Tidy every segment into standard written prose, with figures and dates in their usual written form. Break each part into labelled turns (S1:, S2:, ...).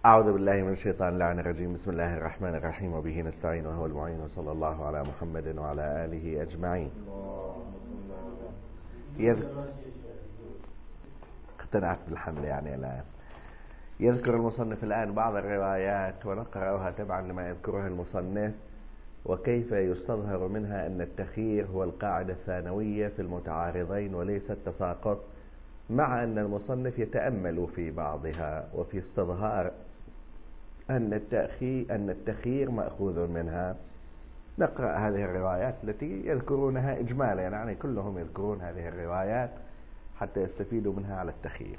S1: أعوذ بالله من الشيطان اللعين الرجيم. بسم الله الرحمن الرحيم، وبه نستعين وهو المعين، وصلى الله على محمد وعلى آله أجمعين. اقتنعت بالحمل يعني الآن. يذكر المصنف الآن بعض الروايات ونقرأها تبعا لما يذكرها المصنف، وكيف يستظهر منها أن التخيير هو القاعدة الثانوية في المتعارضين وليس التساقط، مع أن المصنف يتأمل في بعضها وفي استظهار أن التخيير مأخوذ منها. نقرأ هذه الروايات التي يذكرونها إجمالا، يعني كلهم يذكرون هذه الروايات حتى يستفيدوا منها على التخيير.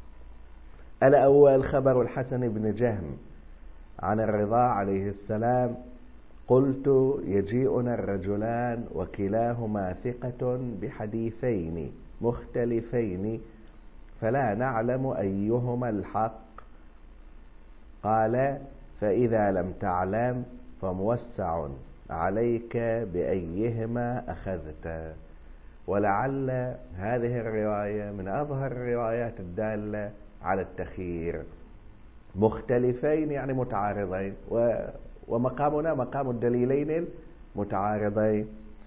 S1: الأول خبر الحسن بن جهم عن الرضا عليه السلام: قلت يجيئنا الرجلان وكلاهما ثقة بحديثين مختلفين فلا نعلم أيهما الحق. قال: فإذا لم تعلم فموسع عليك بأيهما أخذت. ولعل هذه الرواية من أظهر الروايات الدالة على التخيير. مختلفين يعني متعارضين، ومقامنا مقام الدليلين المتعارضين،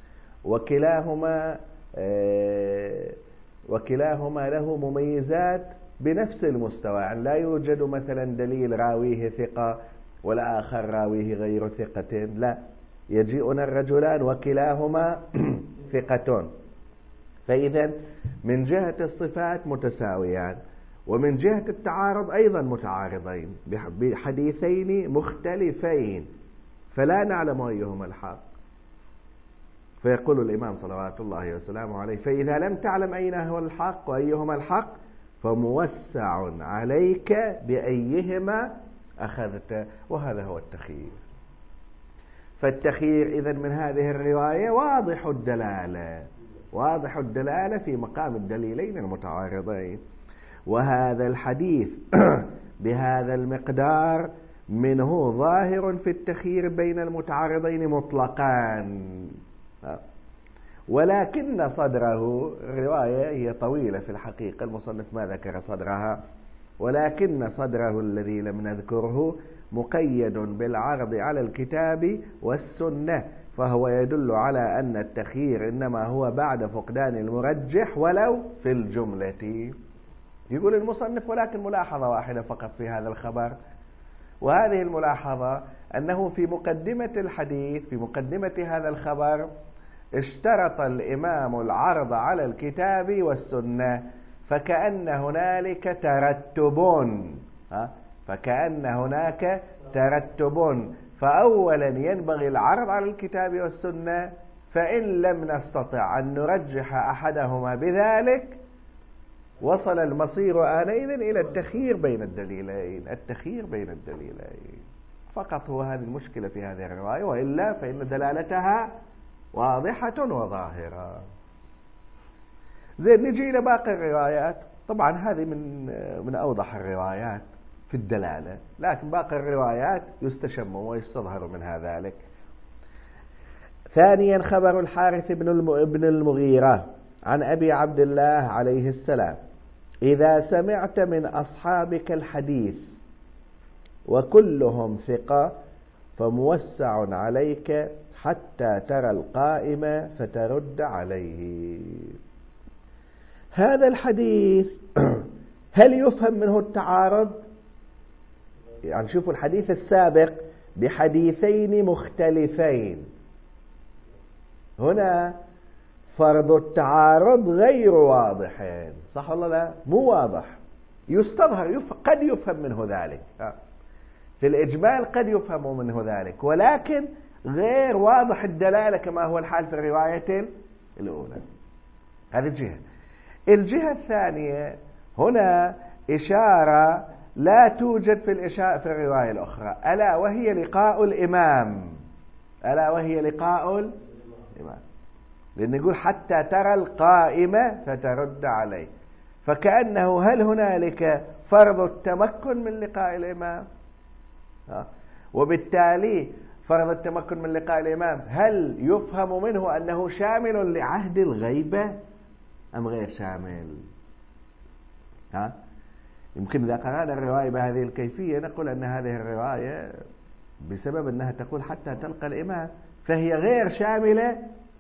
S1: وكلاهما له مميزات بنفس المستوى، يعني لا يوجد مثلا دليل راويه ثقة والآخر راويه غير ثقة، لا، يجيئنا الرجلان وكلاهما ثقة. فإذا من جهة الصفات متساويان، ومن جهة التعارض أيضا متعارضين بحديثين مختلفين فلا نعلم أيهما الحق. فيقول الإمام صلوات الله وسلامه عليه: فإذا لم تعلم أين هو الحق وأيهما الحق فموسع عليك بأيهما أخذت. وهذا هو التخيير. فالتخيير إذن من هذه الرواية واضح الدلالة في مقام الدليلين المتعارضين. وهذا الحديث بهذا المقدار منه ظاهر في التخيير بين المتعارضين مطلقا، ولكن صدره، الرواية هي طويلة في الحقيقة، المصنف ما ذكر صدرها، ولكن صدره الذي لم نذكره مقيد بالعرض على الكتاب والسنة، فهو يدل على أن التخيير إنما هو بعد فقدان المرجح ولو في الجملة. يقول المصنف: ولكن ملاحظة واحدة فقط في هذا الخبر، وهذه الملاحظة أنه في مقدمة الحديث، في مقدمة هذا الخبر، اشترط الإمام العرض على الكتاب والسنة، فكأن هنالك ترتب، فأولا ينبغي العرض على الكتاب والسنة، فإن لم نستطع أن نرجح أحدهما بذلك وصل المصير آنئذ إلى التخيير بين الدليلين. فقط هو هذه المشكلة في هذه الرواية، وإلا فإن دلالتها واضحة وظاهرة. زين، نجي إلى باقي الروايات. طبعا هذه من أوضح الروايات في الدلالة، لكن باقي الروايات يستشم ويستظهر منها ذلك. ثانيا خبر الحارث بن المغيرة عن أبي عبد الله عليه السلام: إذا سمعت من أصحابك الحديث وكلهم ثقة فموسع عليك حتى ترى القائم فترد عليه. هذا الحديث هل يفهم منه التعارض؟ يعني شوفوا الحديث السابق بحديثين مختلفين، هنا فرض التعارض غير واضحين، صح ولا لا؟ مو واضح، يستظهر، قد يفهم منه ذلك، في الإجمال قد يفهم منه ذلك، ولكن غير واضح الدلالة كما هو الحال في الرواية الأولى. هذه الجهة. الجهة الثانية، هنا إشارة لا توجد في الرواية الأخرى، ألا وهي لقاء الإمام، لأن يقول حتى ترى القائمة فترد عليه، فكأنه هل هنالك فرض التمكن من لقاء الإمام؟ وبالتالي فرض التمكن من لقاء الإمام هل يفهم منه أنه شامل لعهد الغيبة أم غير شامل؟ يمكن إذا قرأنا الرواية بهذه الكيفية نقول أن هذه الرواية بسبب أنها تقول حتى تلقى الإمام فهي غير شاملة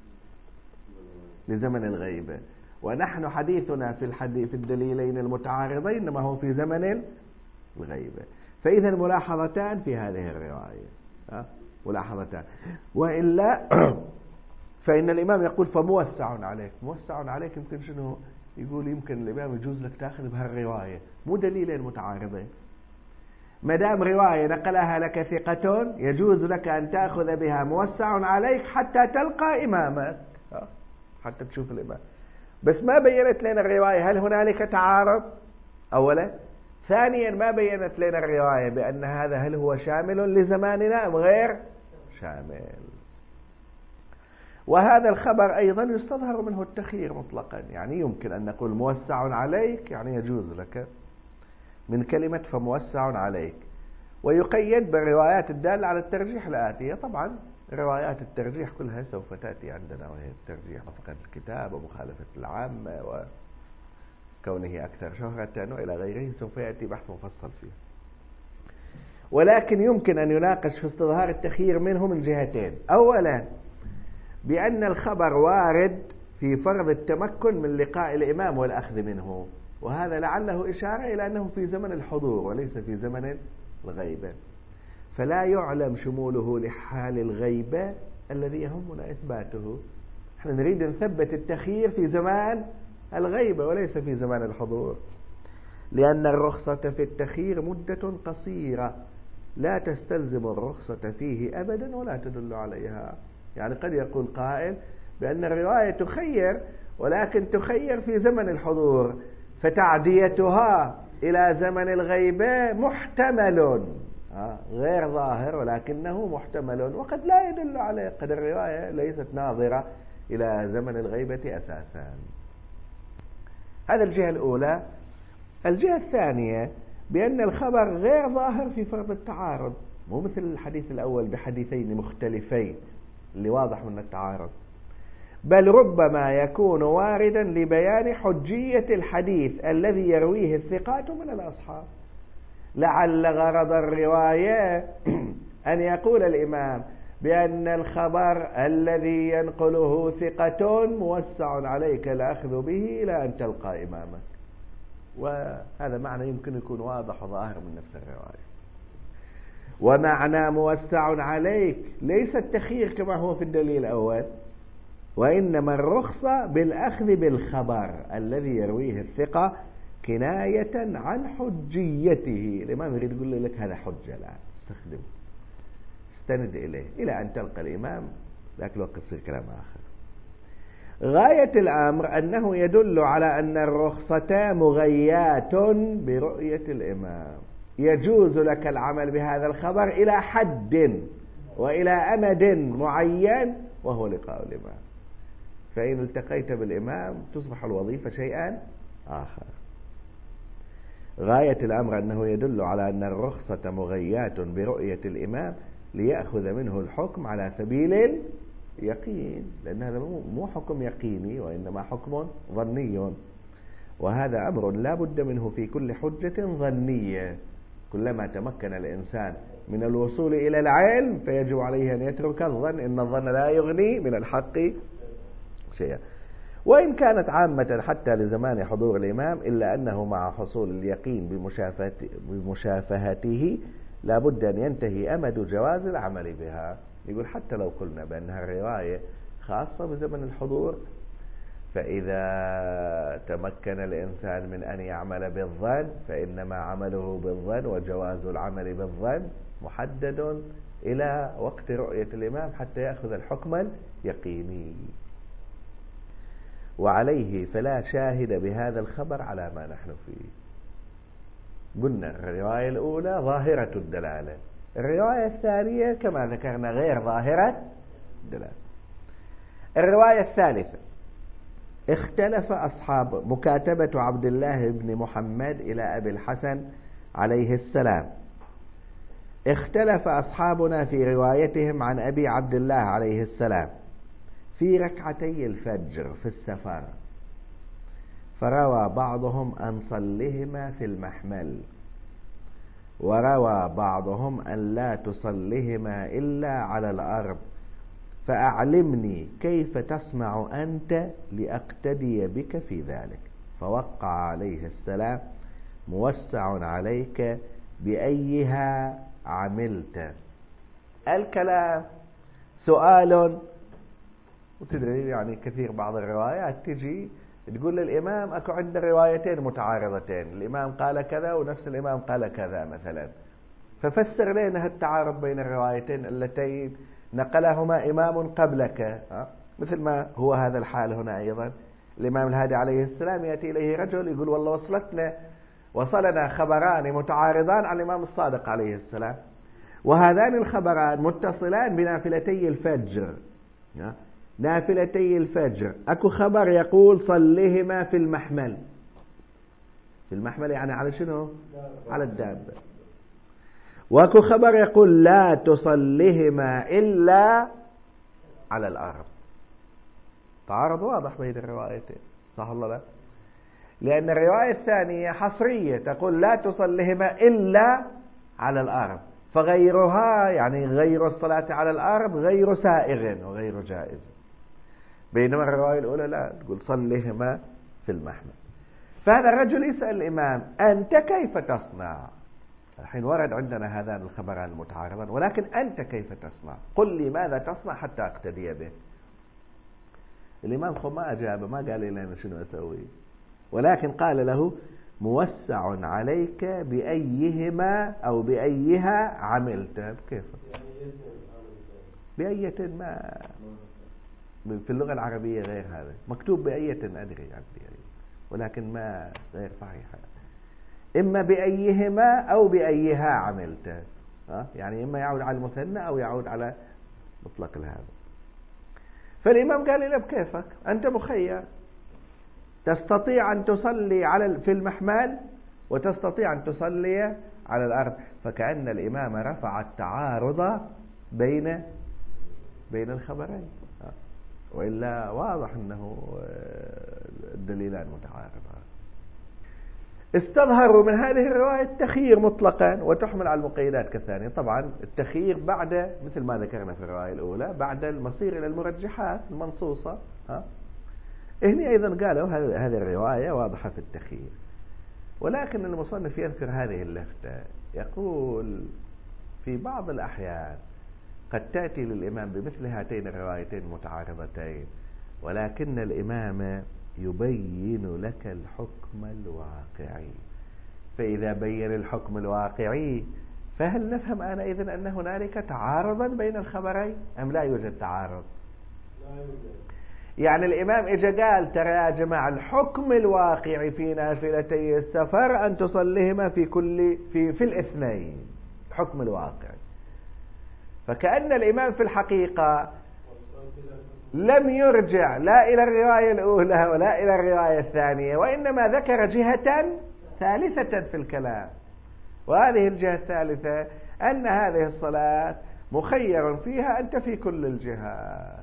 S1: لزمن الغيبة، ونحن حديثنا في الدليلين المتعارضين إنما هو في زمن الغيبة. فإذا ملاحظتان في هذه الرواية، ملاحظتان. وإلا فإن الإمام يقول فموسع عليك. موسع عليك يمكن شنو يقول؟ يمكن الإمام يجوز لك تأخذ بهالرواية، مو دليلين متعارضين. ما دام رواية نقلها لك ثقة يجوز لك أن تأخذ بها موسع عليك حتى تلقى إمامك، حتى تشوف الإمام. بس ما بينت لنا الرواية هل هنالك تعارض أولا. ثانيا ما بينت لنا الرواية بأن هذا هل هو شامل لزماننا أم غير شامل. وهذا الخبر أيضا يستظهر منه التخيير مطلقا، يعني يمكن أن نقول موسع عليك يعني يجوز لك من كلمة فموسع عليك، ويقيد بالروايات الدالة على الترجيح الآتية. طبعا روايات الترجيح كلها سوف تأتي عندنا، وهي الترجيح رفقة الكتاب ومخالفة العامة وكونه أكثر شهرة وإلى غيره، سوف يأتي بحث مفصل فيه. ولكن يمكن أن يناقش في استظهار التخيير منه من جهتين. أولا بأن الخبر وارد في فرض التمكن من لقاء الإمام والأخذ منه، وهذا لعله إشارة إلى أنه في زمن الحضور وليس في زمن الغيبة، فلا يعلم شموله لحال الغيبة الذي يهمنا إثباته. نحن نريد نثبت التخيير في زمان الغيبة وليس في زمان الحضور، لأن الرخصة في التخيير مدة قصيرة لا تستلزم الرخصة فيه أبدا ولا تدل عليها. يعني قد يقول قائل بأن الرواية تخير، ولكن تخير في زمن الحضور، فتعديتها إلى زمن الغيبة محتمل غير ظاهر ولكنه محتمل، وقد لا يدل عليه، قد الرواية ليست ناظرة إلى زمن الغيبة أساسا. هذا الجهة الأولى. الجهة الثانية بأن الخبر غير ظاهر في فرض التعارض، مو مثل الحديث الأول بحديثين مختلفين اللي واضح من التعارض، بل ربما يكون واردا لبيان حجية الحديث الذي يرويه الثقات من الأصحاب. لعل غرض الرواية أن يقول الإمام بأن الخبر الذي ينقله ثقة موسع عليك الأخذ به إلى أن تلقى إمامك، وهذا معنى يمكن يكون واضح وظاهر من نفس الرواية. ومعنى موسع عليك ليس التخيير كما هو في الدليل الأول، وإنما الرخصة بالأخذ بالخبر الذي يرويه الثقة كناية عن حجيته. الإمام يريد يقول لك هذا حجة الآن استخدمه، استند إليه إلى أن تلقى الإمام، ذاك الوقت يصير كلام آخر. غاية الأمر أنه يدل على أن الرخصة مغيات برؤية الإمام، يجوز لك العمل بهذا الخبر إلى حد وإلى أمد معين وهو لقاء الإمام، فإن التقيت بالإمام تصبح الوظيفة شيئا آخر. غاية الأمر أنه يدل على أن الرخصة مغيات برؤية الإمام ليأخذ منه الحكم على سبيل اليقين، لأن هذا مو حكم يقيني وإنما حكم ظني، وهذا أمر لا بد منه في كل حجة ظنية. كلما تمكن الإنسان من الوصول إلى العلم فيجب عليه أن يترك الظن، إن الظن لا يغني من الحق شيئا. وإن كانت عامة حتى لزمان حضور الإمام، إلا أنه مع حصول اليقين بمشافهته لا بد أن ينتهي أمد جواز العمل بها. يقول حتى لو قلنا بأنها الرواية خاصة بزمن الحضور، فإذا تمكن الإنسان من أن يعمل بالظن فإنما عمله بالظن وجواز العمل بالظن محدد إلى وقت رؤية الإمام حتى يأخذ الحكم اليقيني. وعليه فلا شاهد بهذا الخبر على ما نحن فيه. قلنا الرواية الأولى ظاهرة الدلالة، الرواية الثانية كما ذكرنا غير ظاهرة الدلالة. الرواية الثالثة اختلف أصحاب مكاتبة عبد الله بن محمد إلى أبي الحسن عليه السلام. اختلف أصحابنا في روايتهم عن أبي عبد الله عليه السلام في ركعتي الفجر في السفر، فروى بعضهم أن صلهما في المحمل، وروى بعضهم أن لا تصلهما إلا على الأرض، فأعلمني كيف تصنع أنت لأقتدي بك في ذلك. فوقع عليه السلام: موسع عليك بأيها عملت. الكلام سؤال، وتدري يعني كثير بعض الروايات تجي تقول للإمام أكو عند روايتين متعارضتين، الإمام قال كذا ونفس الإمام قال كذا مثلا، ففسر لنا التعارض بين الروايتين اللتين نقلهما إمام قبلك. مثل ما هو هذا الحال هنا أيضا. الإمام الهادي عليه السلام يأتي إليه رجل يقول: والله وصلنا خبران متعارضان عن الإمام الصادق عليه السلام، وهذان الخبران متصلان بنافلتي الفجر. نافلتي الفجر أكو خبر يقول: صلهما في المحمل. في المحمل يعني على شنو؟ على الدابة. واكو خبر يقول: لا تصلهما إلا على الأرض. تعارض واضح بين الروايتين، صح ولا لا؟ لأن الرواية الثانية حصرية تقول: لا تصلهما إلا على الأرض، فغيرها يعني غير الصلاة على الأرض غير سائغ وغير جائز. بينما الرواية الأولى لا، تقول: صلهما في المحمل. فهذا الرجل يسأل الإمام: أنت كيف تصنع؟ الحين ورد عندنا هذان الخبران المتعارضان، ولكن أنت كيف تصنع؟ قل لي ماذا تصنع حتى أقتدي به. الإمام ما أجاب، ما قال لنا شنو أسوي، ولكن قال له: موسع عليك بأيهما أو بأيها عملت. كيف؟ بأية ما في اللغة العربية غير هذا، مكتوب بأية أدري عندي، ولكن ما غير صحيحة. إما بأيهما أو بأيها عملت، يعني إما يعود على المثنى أو يعود على مطلق الهذا. فالإمام قال له: بكيفك، أنت مخير، تستطيع أن تصلي في المحمل وتستطيع أن تصلي على الأرض. فكأن الإمام رفع التعارض بين الخبرين، وإلا واضح أنه الدليلان متعارضان. استظهروا من هذه الرواية التخيير مطلقا، وتحمل على المقيدات كالثانية. طبعا التخيير بعد، مثل ما ذكرنا في الرواية الأولى، بعد المصير إلى المرجحات المنصوصة. هنا أيضا قالوا هذه الرواية واضحة في التخيير، ولكن المصنف يذكر هذه اللفتة، يقول: في بعض الأحيان قد تأتي للإمام بمثل هاتين الروايتين المتعارضتين، ولكن الإمام يبين لك الحكم الواقعي. فإذا بين الحكم الواقعي، فهل نفهم آنئذ أن هنالك تعارضا بين الخبرين أم لا يوجد تعارض؟ لا يوجد. يعني الإمام إجا قال: ترى يا جماعة، الحكم الواقعي في نافلتي السفر أن تصليهما في الاثنين، الحكم الواقعي. فكأن الإمام في الحقيقة لم يرجع لا إلى الرواية الأولى ولا إلى الرواية الثانية، وإنما ذكر جهة ثالثة في الكلام، وهذه الجهة الثالثة أن هذه الصلاة مخير فيها أنت في كل الجهات.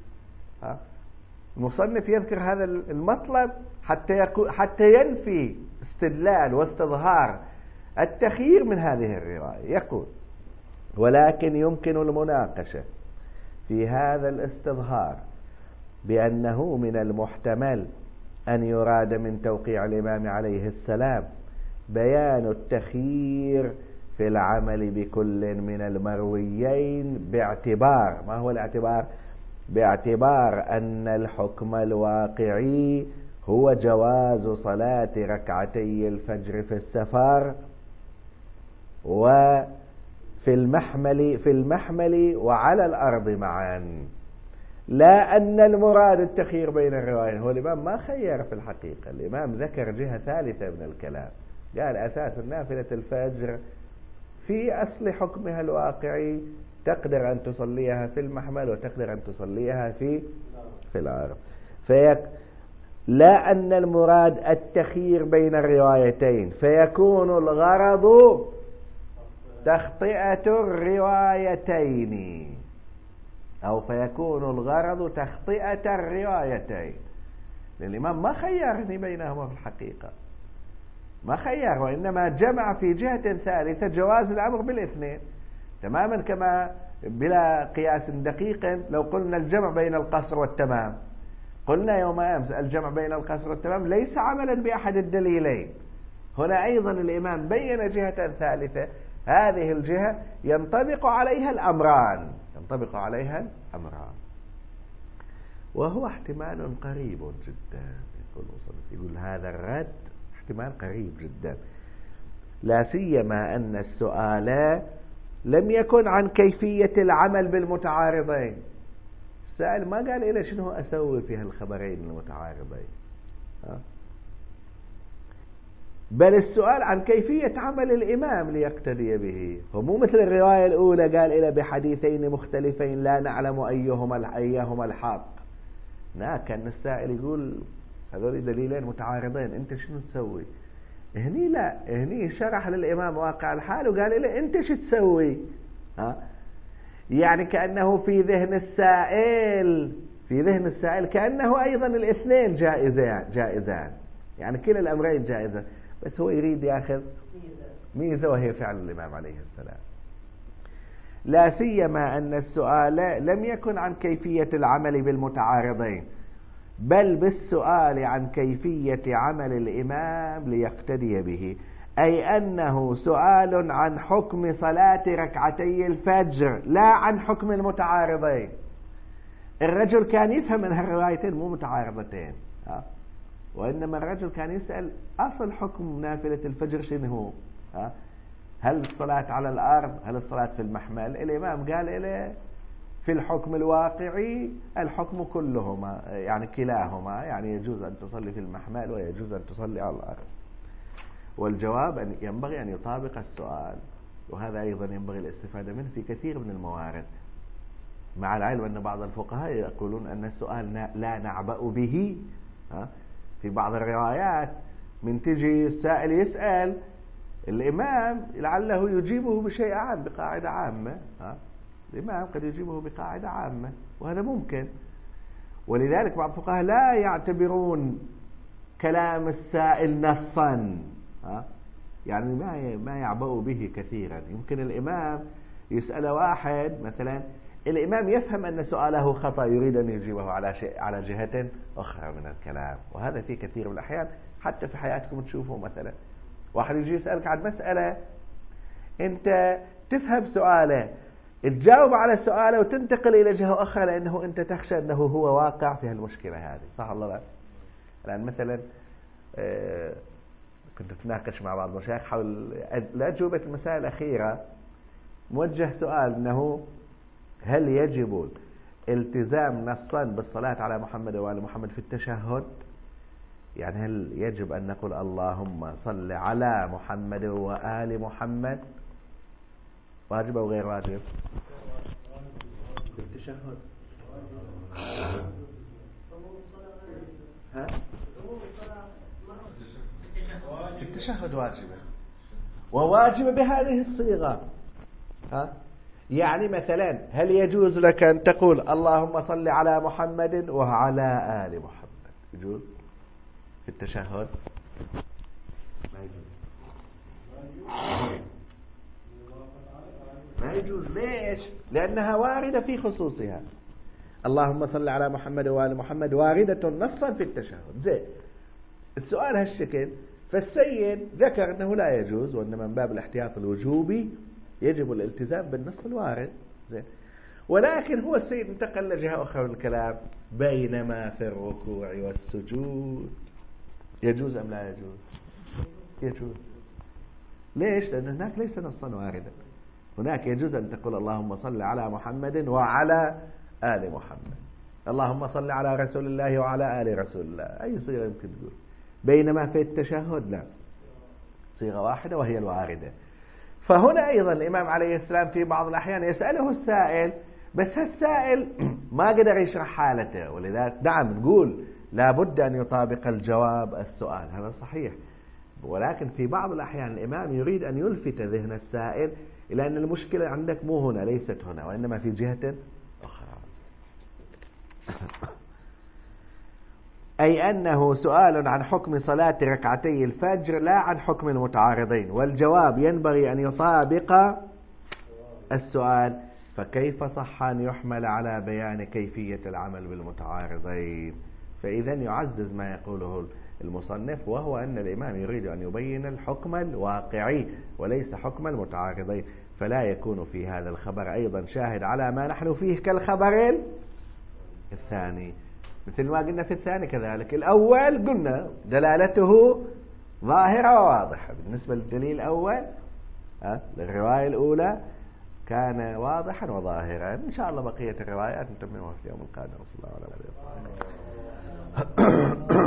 S1: المصنف يذكر هذا المطلب حتى ينفي استدلال واستظهار التخيير من هذه الرواية. يقول: ولكن يمكن المناقشة في هذا الاستظهار بأنه من المحتمل أن يراد من توقيع الإمام عليه السلام بيان التخيير في العمل بكل من المرويين، باعتبار، ما هو الاعتبار؟ باعتبار أن الحكم الواقعي هو جواز صلاة ركعتي الفجر في السفر وفي المحمل وعلى الأرض معا، لا أن المراد التخيير بين الروايين. هو الإمام ما خير في الحقيقة، الإمام ذكر جهة ثالثة من الكلام، قال: أساس نافلة الفجر في أصل حكمها الواقعي تقدر أن تصليها في المحمل وتقدر أن تصليها في الأرض. لا أن المراد التخيير بين الروايتين، فيكون الغرض تخطئة الروايتين، أو فيكون الغرض تخطئة الروايتين، لأن الإمام ما خيرني بينهما في الحقيقة، ما خير، وإنما جمع في جهة ثالثة جواز الأمر بالاثنين، تماما كما بلا قياس دقيق لو قلنا الجمع بين القصر والتمام. قلنا يوم أمس الجمع بين القصر والتمام ليس عملا بأحد الدليلين. هنا أيضا الإمام بين جهة ثالثة، هذه الجهة ينطبق عليها الأمران، ينطبق عليها الأمران، وهو احتمال قريب جدا. يقول هذا الرد احتمال قريب جدا، لا سيما أن السؤال لم يكن عن كيفية العمل بالمتعارضين. السائل ما قال إلى شنو أسوي في هالخبرين المتعارضين، بل السؤال عن كيفية عمل الإمام ليقتدي به. ومو مثل الرواية الأولى قال إلى بحديثين مختلفين لا نعلم أيهما الحق. لا، كان السائل يقول هذول دليلين متعارضين، أنت شنو تسوي؟ هني لا، هني شرح للإمام واقع الحال وقال إلى أنت شو تسوي. يعني كأنه في ذهن السائل كأنه أيضا الاثنين جائزان، يعني كلا الأمرين جائزة، بس هو يريد يأخذ ميزة وهي فعل الإمام عليه السلام. لا سيما أن السؤال لم يكن عن كيفية العمل بالمتعارضين، بل بالسؤال عن كيفية عمل الإمام ليقتدي به، أي أنه سؤال عن حكم صلاة ركعتي الفجر لا عن حكم المتعارضين. الرجل كان يفهم أن هالروايتين مو متعارضتين، وإنما الرجل كان يسأل أصل حكم نافلة الفجر شنو هو؟ هل الصلاة على الأرض؟ هل الصلاة في المحمل؟ الإمام قال إليه في الحكم الواقعي الحكم كلهما، يعني كلاهما، يعني يجوز أن تصلي في المحمل ويجوز أن تصلي على الأرض. والجواب أن ينبغي أن يطابق السؤال، وهذا أيضا ينبغي الاستفادة منه في كثير من الموارد، مع العلم أن بعض الفقهاء يقولون أن السؤال لا نعبأ به. في بعض الروايات من تجي السائل يسأل الإمام لعله يجيبه بشيء عام، بقاعدة عامة، الإمام قد يجيبه بقاعدة عامة، وهذا ممكن. ولذلك بعض الفقهاء لا يعتبرون كلام السائل نصا، يعني ما يعبأ به كثيرا. يمكن الإمام يسأل واحد مثلا، الإمام يفهم أن سؤاله خطأ، يريد أن يجيبه على جهة أخرى من الكلام، وهذا في كثير من الأحيان حتى في حياتكم تشوفوا. مثلا واحد يجي يسألك عن مسألة، أنت تفهم سؤاله، تجاوب على سؤاله وتنتقل إلى جهة أخرى لأنه أنت تخشى أنه هو واقع في المشكلة هذه، صح الله لا؟ الآن مثلا كنت أتناقش مع بعض المشايخ حول الأجوبة المسائل الأخيرة، موجه سؤال أنه هل يجب التزام نصا بالصلاة على محمد وآل محمد في التشهد؟ يعني هل يجب أن نقول اللهم صل على محمد وآل محمد؟ واجب أو غير واجب في التشهد؟ في التشهد واجبة، وواجبة بهذه الصيغة. يعني مثلا هل يجوز لك أن تقول اللهم صل على محمد وعلى آل محمد؟ يجوز في التشهد؟ ما يجوز. ليش؟ لأنها واردة في خصوصها. اللهم صل على محمد وآل محمد واردة نصا في التشهد. زين، السؤال هالشكل، فالسيد ذكر أنه لا يجوز، وإنما من باب الاحتياط الوجوبي يجب الالتزام بالنص الوارد. زين، ولكن هو السيد انتقل لجهة أخرى من الكلام، بينما في الركوع والسجود يجوز أم لا يجوز؟ يجوز. ليش؟ لأن هناك ليس نصا واردا. هناك يجوز أن تقول اللهم صل على محمد وعلى آل محمد، اللهم صل على رسول الله وعلى آل رسول الله، أي صيغة يمكن تقول. بينما في التشهد لا، صيغة واحدة وهي الواردة. فهنا أيضا الإمام عليه السلام في بعض الأحيان يسأله السائل، بس السائل ما قدر يشرح حالته، ولذلك نعم نقول لابد أن يطابق الجواب السؤال، هذا صحيح. ولكن في بعض الأحيان الإمام يريد أن يلفت ذهن السائل إلى أن المشكلة عندك مو هنا، ليست هنا، وإنما في جهة أخرى. أي أنه سؤال عن حكم صلاة ركعتي الفجر لا عن حكم المتعارضين، والجواب ينبغي أن يطابق السؤال، فكيف صح أن يحمل على بيان كيفية العمل بالمتعارضين؟ فإذا يعزز ما يقوله المصنف، وهو أن الإمام يريد أن يبين الحكم الواقعي وليس حكم المتعارضين، فلا يكون في هذا الخبر أيضا شاهد على ما نحن فيه كالخبر الثاني، مثل ما قلنا في الثاني كذلك. الأول قلنا دلالته ظاهرة وواضحة، بالنسبة للدليل الأول للرواية الأولى كان واضحا وظاهرا. إن شاء الله بقية الروايات نتممها في اليوم القادم. صلى الله عليه وسلم.